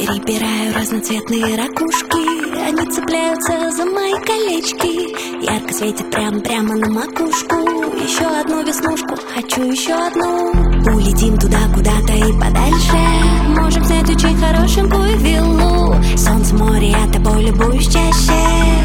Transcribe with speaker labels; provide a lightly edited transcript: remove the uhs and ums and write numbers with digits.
Speaker 1: Перебираю разноцветные ракушки, они цепляются за мои колечки. Ярко светит прямо на макушку. Еще одну веснушку, хочу еще одну. Улетим туда куда-то и подальше. Можем снять очень хорошенькую виллу. Солнце, море, я тобой любуюсь чаще.